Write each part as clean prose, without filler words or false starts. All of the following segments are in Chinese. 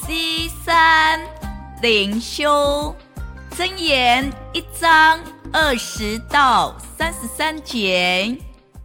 C3灵修箴言1章20到33节。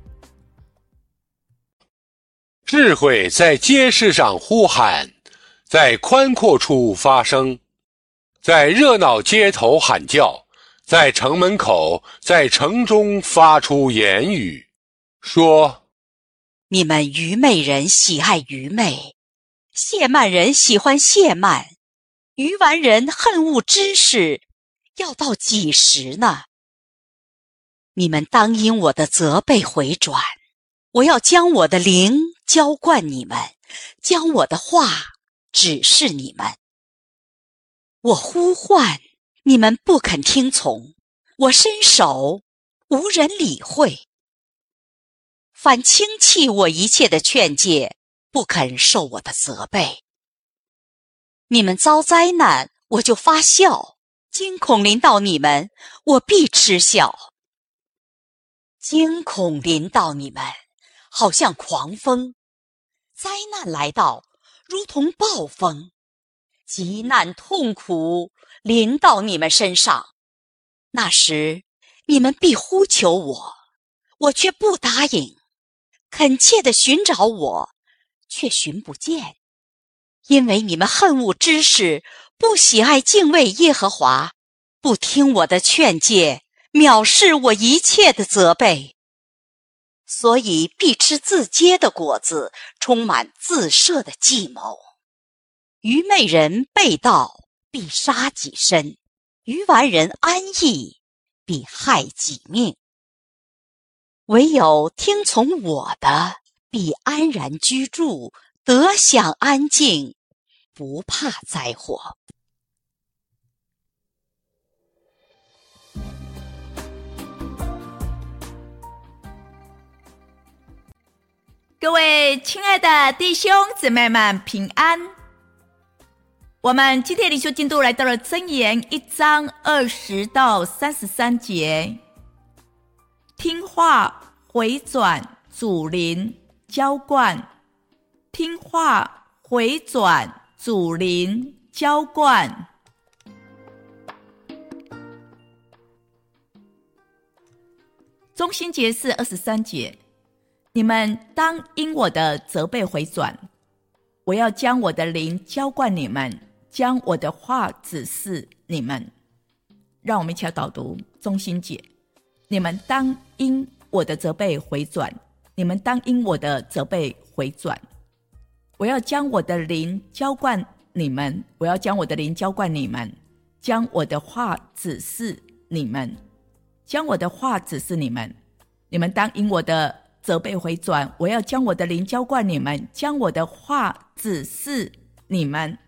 智慧在街市上呼喊，在宽阔处发声，在热闹街头喊叫，在城门口，在城中发出言语，说： 你们愚昧人喜爱愚昧，亵慢人喜欢亵慢，愚顽人恨恶知识，要到几时呢？你们当因我的责备回转，我要将我的灵浇灌你们，将我的话指示你们。我呼唤，你们不肯听从；我伸手，无人理会。反轻弃我一切的劝诫，不肯受我的责备。你们遭灾难，我就发笑；惊恐临到你们，我必嗤笑。惊恐临到你们，好像狂风；灾难来到，如同暴风。急难痛苦临到你们身上，那时你们必呼求我，我却不答应；恳切地寻找我，却寻不见。因为你们恨恶知识，不喜爱敬畏耶和华，不听我的劝诫，藐视我一切的责备，所以必吃自结的果子，充满自设的计谋。愚昧人背道，必杀己身；愚顽人安逸，必害己命。唯有听从我的，必安然居住，得享安静，不怕灾祸。 各位亲爱的弟兄姊妹们平安。我们今天灵修进度来到了箴言1章20到33节。听话回转主灵浇灌，听话回转主灵浇灌。中心节是23节，你们当因我的责备回转，我要将我的灵浇灌你们，将我的话指示你们。让我们一起来导读中心节。你们当因我的责备回转，你们当因我的责备回转，我要将我的灵浇灌你们，我要将我的灵浇灌你们，将我的话指示你们，将我的话指示你们。你们当因我的责备回转，我要将我的灵浇灌你们，将我的话指示你们。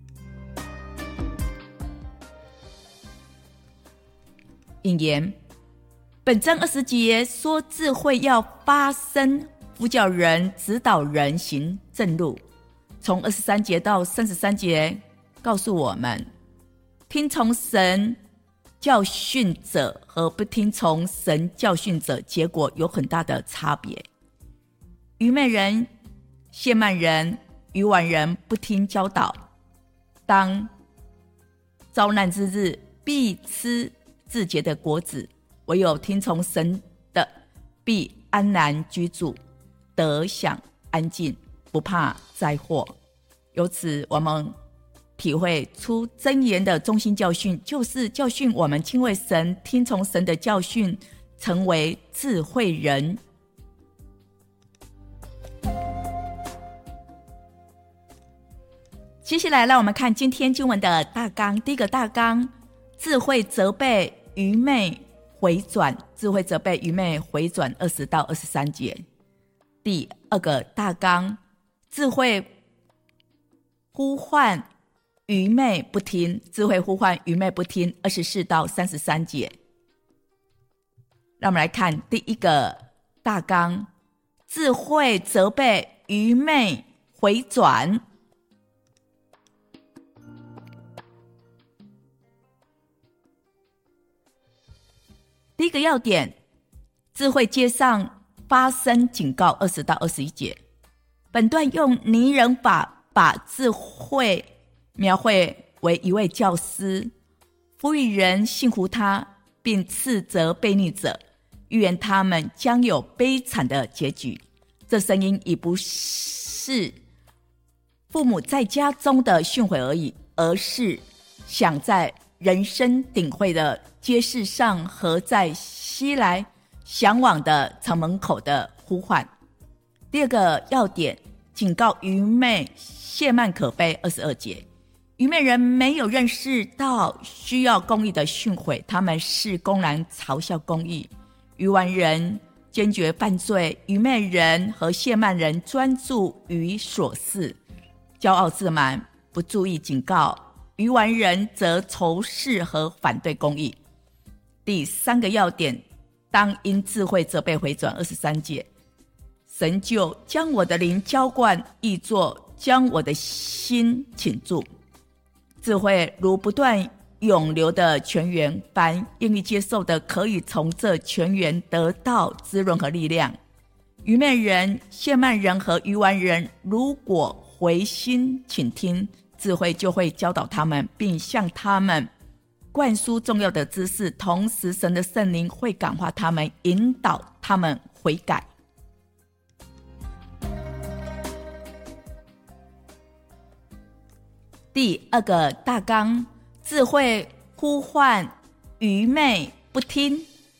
引言：本章20节说智慧要发声，呼叫人，指导人行正路。从23节到33节告诉我们，听从神教训者和不听从神教训者结果有很大的差别。愚昧人、亵慢人、愚顽人不听教导，当遭难之日必吃自结的果子，唯有听从神的必安然居住，得享安静，不怕灾祸。由此我们体会出箴言的中心教训，就是教训我们敬畏神，听从神的教训，成为智慧人。接下来让我们看今天经文的大纲。第一个大纲，智慧责备愚昧回转，智慧责备愚昧回转20到23节。第二个大纲，智慧呼唤愚昧不听，智慧呼唤愚昧不听24到33节。让我们来看第一个大纲，智慧责备愚昧回转。第一个要点，智慧街上发声警告20到21节。本段用拟人法把智慧描绘为一位教师，呼吁人信服他，并斥责悖逆者，预言他们将有悲惨的结局。这声音已不是父母在家中的训诲而已，而是想在人声鼎沸的街市上和在熙来向往的城门口的呼唤。第二个要点，警告愚昧亵慢可悲，22节。愚昧人没有认识到需要公义的训诲，他们是公然嘲笑公义。愚顽人坚决犯罪，愚昧人和亵慢人专注于琐事，骄傲自满，不注意警告。愚顽人则仇视和反对公义。第三个要点，当因智慧责备回转，23节。神就将我的灵浇灌易作，将我的心倾注。智慧如不断涌流的泉源，凡愿意接受的可以从这泉源得到滋润和力量。愚昧人、亵慢人和愚顽人如果回心倾听，智慧就会教导他们，并向他们灌输重要的知识，同时神的圣灵会感化他们，引导他们悔改。第二个大纲，智慧呼唤愚昧不听。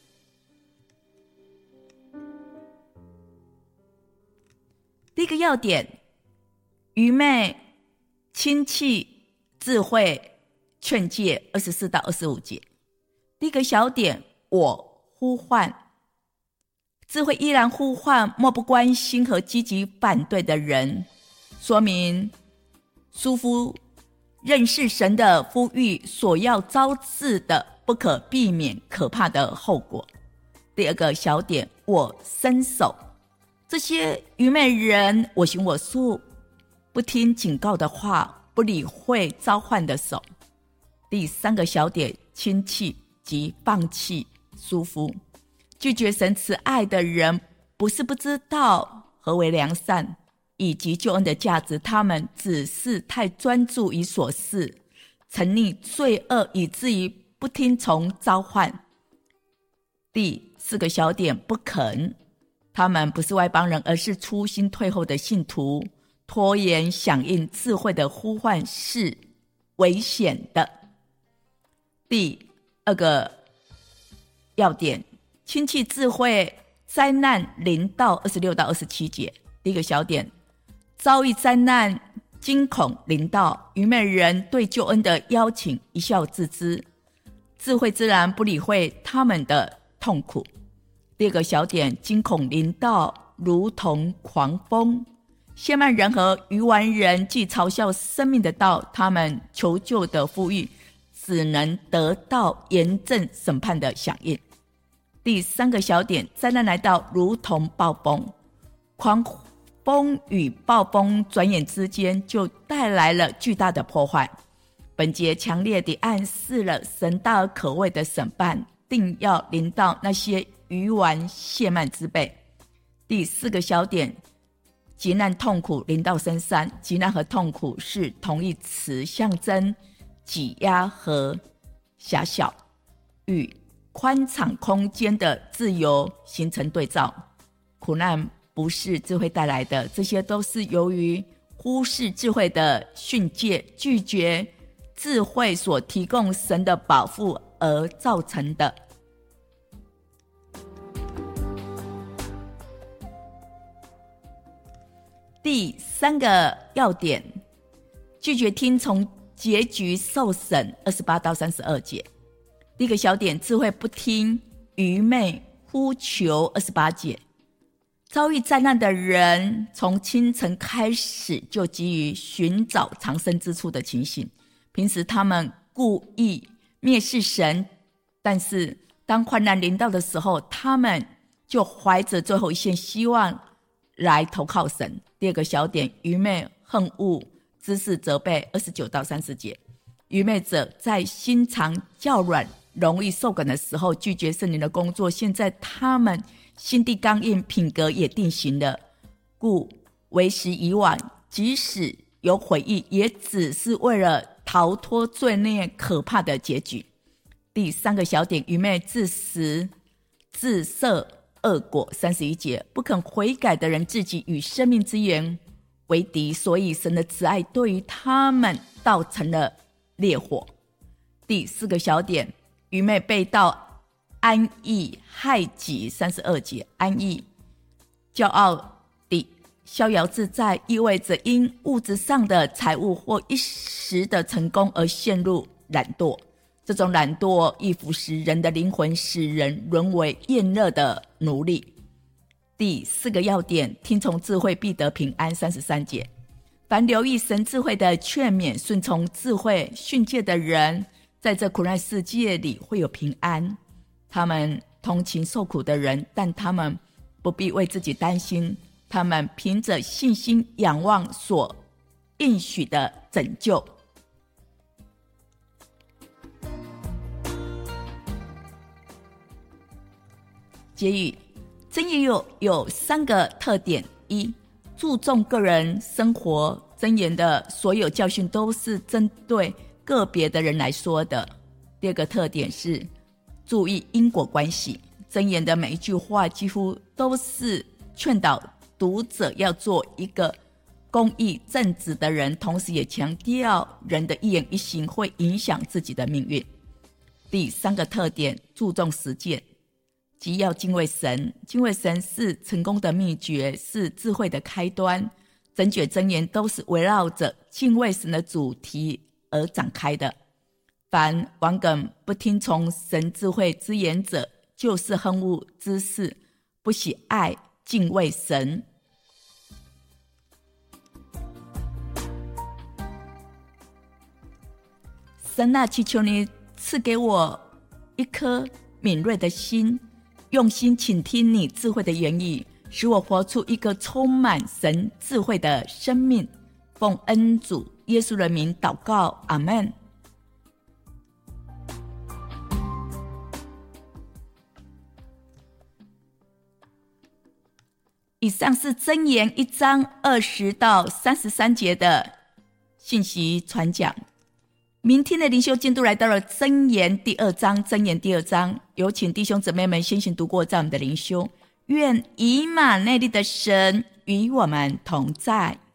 第一个要点，愚昧轻弃智慧劝诫，24到25节。第一个小点，我呼唤，智慧依然呼唤漠不关心和积极反对的人，说明书夫认识神的呼吁所要招致的不可避免可怕的后果。第二个小点，我伸手，这些愚昧人我行我素，不听警告的话，不理会召唤的手。第三个小点，轻弃及放弃书夫，拒绝神慈爱的人不是不知道何为良善以及救恩的价值，他们只是太专注于琐事，沉溺罪恶，以至于不听从召唤。第四个小点，不肯，他们不是外邦人，而是初心退后的信徒，拖延响应智慧的呼唤是危险的。第二个要点，轻弃智慧，灾难临到，26到27节。第一个小点，遭遇灾难，惊恐临到，愚昧人对救恩的邀请一笑置之，智慧自然不理会他们的痛苦。第二个小点，惊恐临到，如同狂风，亵慢人和愚顽人既嘲笑生命的道，他们求救的呼吁只能得到严正审判的响应。第三个小点，灾难来到，如同暴风，狂风与暴风转眼之间就带来了巨大的破坏。本节强烈地暗示了神大而可畏的审判定要临到那些愚顽亵慢之辈。第四个小点，急难痛苦临到身上，急难和痛苦是同义词，象征挤压和狭小，与宽敞空间的自由形成对照。苦难不是智慧带来的，这些都是由于忽视智慧的训诫，拒绝智慧所提供神的保护而造成的。第三个要点，拒绝听从结局受审，28到32节。第一个小点，智慧不听，愚昧呼求，28节。遭遇灾难的人从清晨开始就急于寻找藏身之处的情形，平时他们故意蔑视神，但是当患难临到的时候，他们就怀着最后一线希望来投靠神。第二个小点，愚昧恨恶知识责备，29到30节。愚昧者在心肠较软容易受感的时候拒绝圣灵的工作，现在他们心地刚硬，品格也定型了，故为时已晚。即使有悔意，也只是为了逃脱罪孽可怕的结局。第3个小点，愚昧自食自设恶果。31节，不肯悔改的人自己与生命之源为敌，所以神的慈爱对于他们倒成了烈火。第4个小点，愚昧背道安逸害己。32节，安逸骄傲地逍遥自在，意味着因物质上的财物或一时的成功而陷入懒惰。这种懒惰易腐蚀人的灵魂，使人沦为厌乐的奴隶。第4个要点，听从智慧必得平安。33节，凡留意神智慧的劝勉，顺从智慧训诫的人，在这苦难世界里会有平安。他们同情受苦的人，但他们不必为自己担心，他们凭着信心仰望所应许的拯救。结语，箴言有3个特点：一、注重个人生活，箴言的所有教训都是针对个别的人来说的。第2个特点是注意因果关系，箴言的每一句话几乎都是劝导读者要做一个公义正直的人，同时也强调人的一言一行会影响自己的命运。第3个特点，注重实践，即要敬畏神。敬畏神是成功的秘诀，是智慧的开端。整卷箴言都是围绕着敬畏神的主题而展开的。凡顽梗不听从神智慧之言者，就是恨恶知识，不喜爱敬畏神。神啊，祈求你赐给我一颗敏锐的心，用心倾听你智慧的言语，使我活出一个充满神智慧的生命。奉恩主耶稣的名祷告，阿们。以上是箴言1章20到33节的信息传讲。明天的灵修进度来到了箴言第2章。箴言第2章，有请弟兄姊妹们先行读过在我们的灵修。愿以马内利的神与我们同在。